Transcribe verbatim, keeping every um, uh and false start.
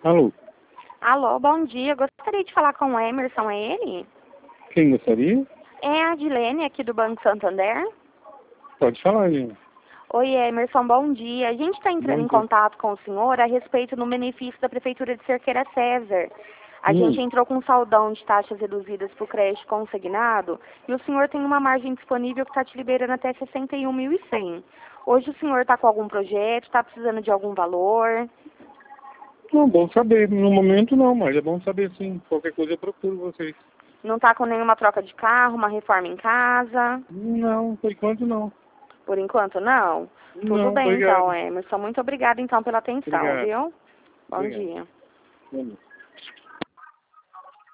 Alô? Alô, bom dia. Gostaria de falar com o Emerson, é ele? Quem gostaria? É a Adilene, aqui do Banco Santander. Pode falar, gente. Oi, Emerson, bom dia. A gente está entrando Bom em dia. contato com o senhor a respeito do benefício da Prefeitura de Cerqueira César. A Hum. gente entrou com um saldão de taxas reduzidas para o crédito consignado e o senhor tem uma margem disponível que está te liberando até sessenta e um mil e cem. Hoje o senhor está com algum projeto, está precisando de algum valor? Não, bom saber. No momento não, mas é bom saber sim. Qualquer coisa eu procuro vocês. Não está com nenhuma troca de carro, uma reforma em casa? Não, por enquanto não. Por enquanto, não? Tudo Não, bem, então, obrigado. Emerson. Muito obrigada, então, pela atenção, Obrigado. viu? Bom Obrigado. dia. Bom dia.